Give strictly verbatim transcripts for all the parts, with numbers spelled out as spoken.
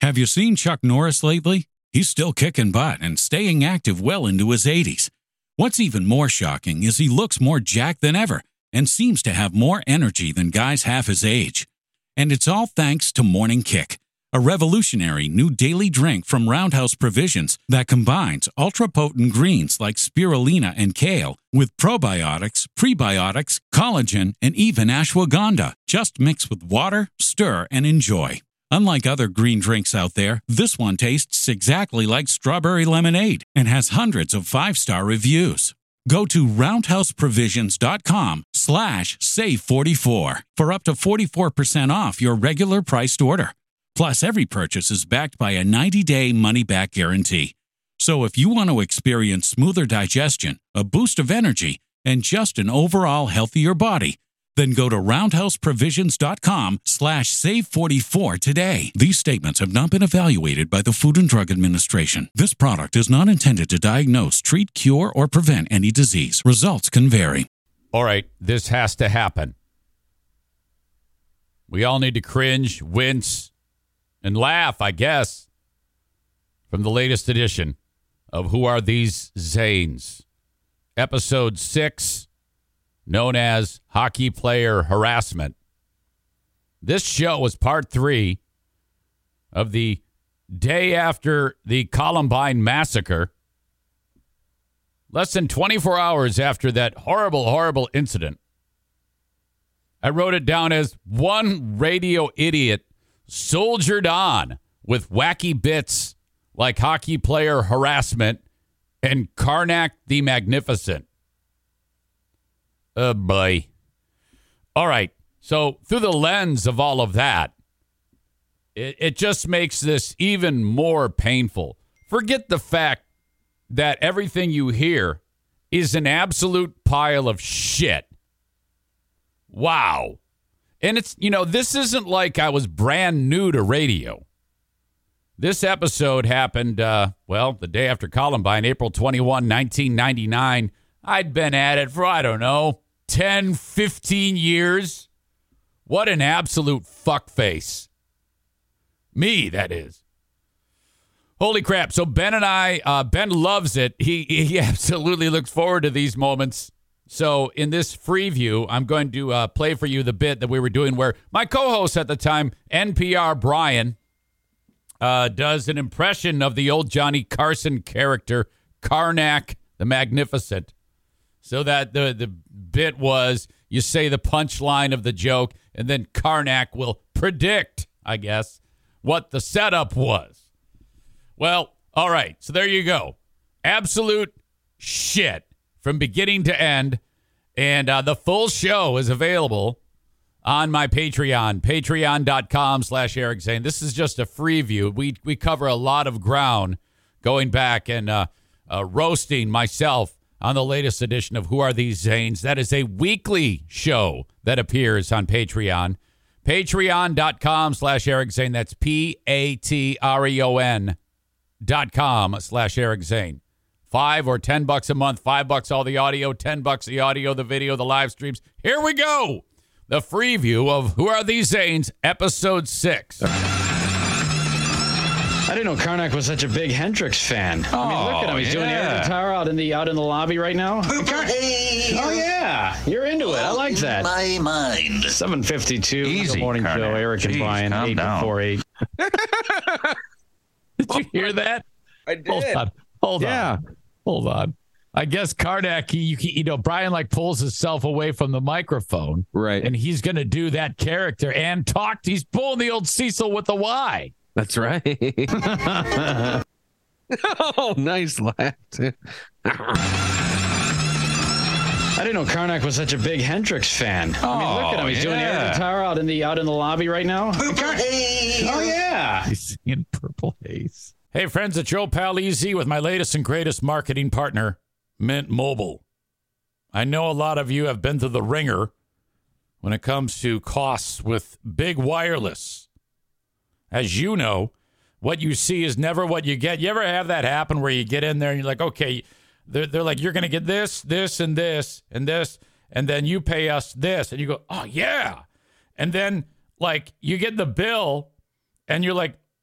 Have you seen Chuck Norris lately? He's still kicking butt and staying active well into his eighties. What's even more shocking is he looks more jacked than ever and seems to have more energy than guys half his age. And it's all thanks to Morning Kick, a revolutionary new daily drink from Roundhouse Provisions that combines ultra-potent greens like spirulina and kale with probiotics, prebiotics, collagen, and even ashwagandha. Just mix with water, stir, and enjoy. Unlike other green drinks out there, this one tastes exactly like strawberry lemonade and has hundreds of five-star reviews. Go to roundhouseprovisions.com slash save44 for up to forty-four percent off your regular priced order. Plus, every purchase is backed by a ninety-day money-back guarantee. So if you want to experience smoother digestion, a boost of energy, and just an overall healthier body, then go to roundhouseprovisions.com slash save44 today. These statements have not been evaluated by the Food and Drug Administration. This product is not intended to diagnose, treat, cure, or prevent any disease. Results can vary. All right, this has to happen. We all need to cringe, wince, and laugh, I guess, from the latest edition of Who Are These Zanes? Episode six, known as Hockey Player Harassment. This show was part three of the day after the Columbine Massacre. Less than twenty-four hours after that horrible, horrible incident. I wrote it down as one radio idiot soldiered on with wacky bits like Hockey Player Harassment and Karnak the Magnificent. Oh, boy. All right. So through the lens of all of that, it, it just makes this even more painful. Forget the fact that everything you hear is an absolute pile of shit. Wow. And it's, you know, this isn't like I was brand new to radio. This episode happened, uh, well, the day after Columbine, April twenty-first, nineteen ninety-nine. I'd been at it for, I don't know, ten, fifteen years. What an absolute fuckface. Me, that is. Holy crap. So Ben and I, uh, Ben loves it. He, he absolutely looks forward to these moments. So in this free view, I'm going to uh, play for you the bit that we were doing where my co-host at the time, N P R Brian, uh, does an impression of the old Johnny Carson character, Karnak the Magnificent. So that the, the bit was, you say the punchline of the joke, and then Karnak will predict, I guess, what the setup was. Well, all right, so there you go. Absolute shit from beginning to end. And uh, the full show is available on my Patreon, patreon.com slash Eric Zane. This is just a free view. We, we cover a lot of ground going back and uh, uh, roasting myself on the latest edition of Who Are These Zanes? That is a weekly show that appears on Patreon. Patreon.com slash Eric Zane. That's P-A-T-R-E-O-N dot com slash Eric Zane. Five or ten bucks a month. Five bucks all the audio. Ten bucks the audio, the video, the live streams. Here we go. The free view of Who Are These Zanes? Episode six. I didn't know Karnak was such a big Hendrix fan. Oh, I mean, look at him. He's yeah. doing the air guitar out in the out in the lobby right now. Hey. Oh yeah, you're into it. I like that. My mind. seven fifty-two. Easy, Good morning, Karnak. Joe. Eric and Jeez, Brian. calm Eight down. four eight. Did you hear that? I did. Hold on. Hold yeah. on. Hold on. I guess Karnak, he, you, you know, Brian like pulls himself away from the microphone. Right. And he's going to do that character and talk. He's pulling the old Cecil with the Y. That's right. Oh, nice laugh, too. I didn't know Karnak was such a big Hendrix fan. Oh, I mean, look at him. He's yeah. doing the air guitar out in the out in the lobby right now. Hey. Oh yeah. He's singing Purple Haze. Hey, friends, it's Joe Palizzi with my latest and greatest marketing partner, Mint Mobile. I know a lot of you have been to the ringer when it comes to costs with big wireless. As you know, what you see is never what you get. You ever have that happen where you get in there and you're like, okay, they're, they're like, you're going to get this, this, and this, and this, and then you pay us this. And you go, oh, yeah. And then, like, you get the bill and you're like,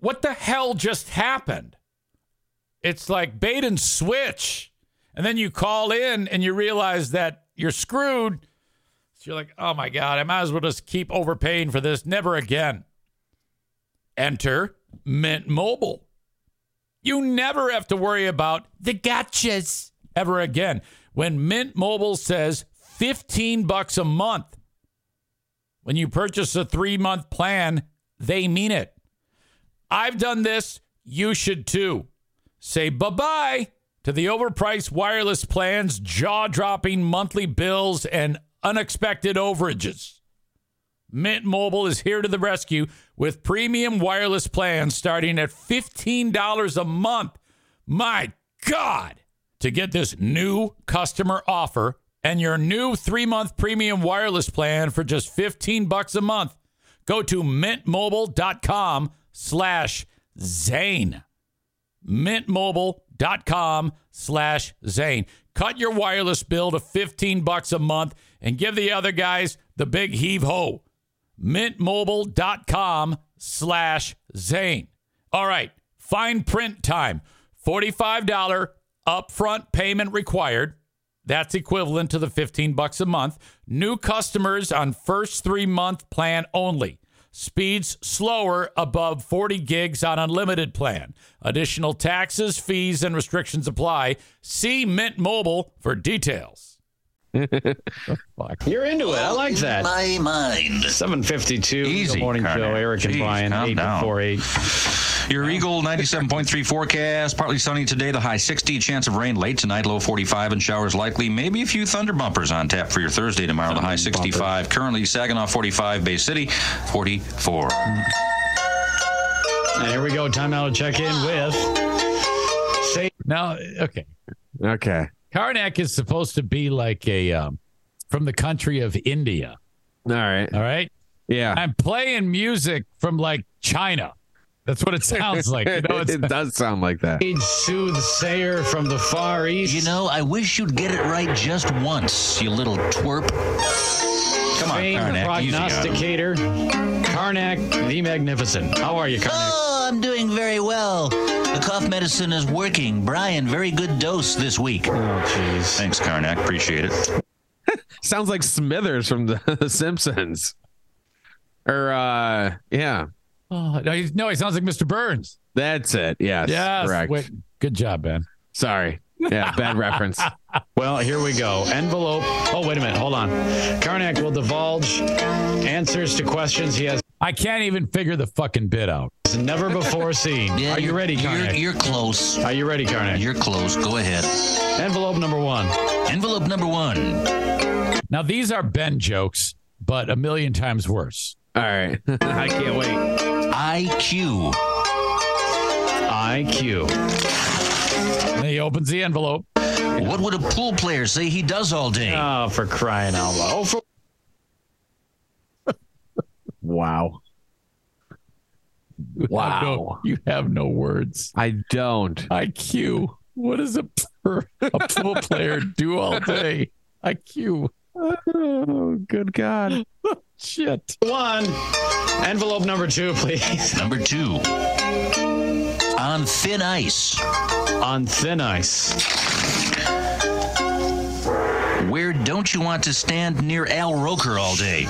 what the hell just happened? It's like bait and switch. And then you call in and you realize that you're screwed. So you're like, oh my God, I might as well just keep overpaying for this. Never again. Enter Mint Mobile. You never have to worry about the gotchas ever again. When Mint Mobile says fifteen bucks a month, when you purchase a three-month plan, they mean it. I've done this. You should too. Say bye-bye to the overpriced wireless plans, jaw-dropping monthly bills, and unexpected overages. Mint Mobile is here to the rescue with premium wireless plans starting at fifteen dollars a month. My God! To get this new customer offer and your new three-month premium wireless plan for just fifteen bucks a month, go to mintmobile.com slash Zane. mintmobile.com slash Zane. Cut your wireless bill to fifteen bucks a month and give the other guys the big heave-ho. mintmobile.com slash Zane. All right, fine print time. forty-five dollars upfront payment required. That's equivalent to the fifteen bucks a month. New customers on first three-month plan only. Speeds slower above forty gigs on unlimited plan. Additional taxes, fees, and restrictions apply. See Mint Mobile for details. You're into it. I like that. My mind. seven fifty-two. Easy, Good morning, Carter. Joe. Eric and Jeez, Brian. calm eight down. four eight. Your Eagle ninety-seven point three forecast. Partly sunny today. The high sixty. Chance of rain late tonight. Low forty-five and showers likely. Maybe a few thunder bumpers on tap for your Thursday tomorrow. The high sixty-five. Currently Saginaw forty-five. Bay City forty-four. And here we go. Time now to check in with. Say Now, okay. Okay. Karnak is supposed to be like a, um, from the country of India. All right. All right? Yeah. I'm playing music from like China. That's what it sounds like. You know, it's, it does sound like that. soothsayer from the Far East. You know, I wish you'd get it right just once, you little twerp. Come on, famed Karnak. Easy on him. prognosticator, Karnak the Magnificent. How are you, Karnak? Oh, I'm doing very well. The cough medicine is working. Brian, very good dose this week. Oh, jeez. Thanks, Karnak. Appreciate it. Sounds like Smithers from the, the Simpsons. Or, uh, yeah. oh, no, he, no, he sounds like Mister Burns. That's it. Yes. Yes. Correct. Wait, good job, Ben. Sorry. Yeah, bad reference. Well, here we go. Envelope. Oh, wait a minute. Hold on. Karnak will divulge answers to questions he has I can't even figure the fucking bit out. never before seen. Yeah, Are you you're- ready, You're, Karnak? you're close. Are you ready, Karnak? You're close. Go ahead. Envelope number one. Envelope number one. Now, these are Ben jokes, but a million times worse. All right. I can't wait. I Q. I Q. And he opens the envelope. What would a pool player say he does all day? Oh, for crying out loud. Oh, for Wow. You have no- Wow. you have no words. I don't. I Q. What does a, per, a pool player do all day? I Q. Oh, good God. Shit. one. Envelope number two, please. Number two. On thin ice. On thin ice. Where don't you want to stand near Al Roker all day?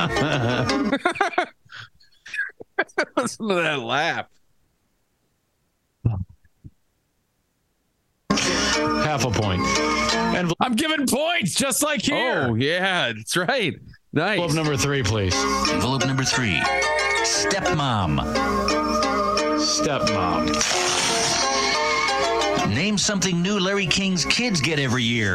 Listen to that laugh. Half a point. Envelope I'm giving points just like here. Oh, yeah. That's right. Nice. number three, please. Envelope number three. Stepmom. Stepmom. Name something new Larry King's kids get every year.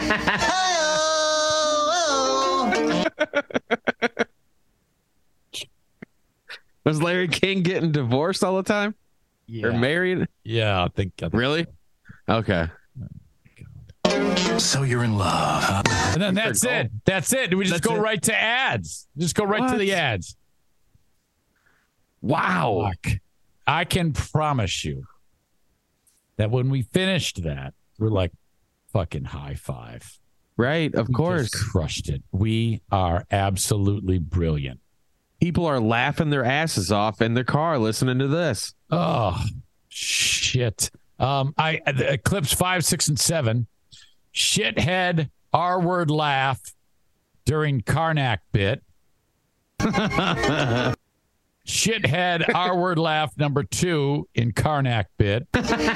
Was Larry King getting divorced all the time? Yeah. Or married? Yeah, I think. I think Really? Okay. So you're in love, huh? And then that's it. That's it. We just That's go it. right to ads. Just go right to What? the ads. Wow. Fuck. I can promise you that when we finished that, we're like fucking high five. Right. Of We course. just crushed it. We are absolutely brilliant. People are laughing their asses off in their car listening to this. Oh, shit. Um, I uh, clips five, six, and seven. Shithead R-word laugh during Karnak bit. Shithead R-word laugh number two in Karnak bit.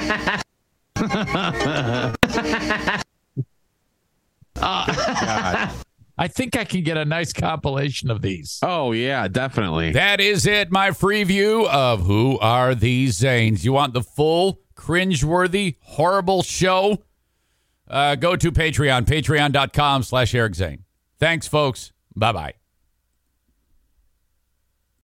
God. I think I can get a nice compilation of these. Oh, yeah, definitely. That is it, my free view of Who Are These Zanes. You want the full, cringeworthy, horrible show? Uh, go to Patreon, patreon.com slash Eric Zane. Thanks, folks. Bye-bye.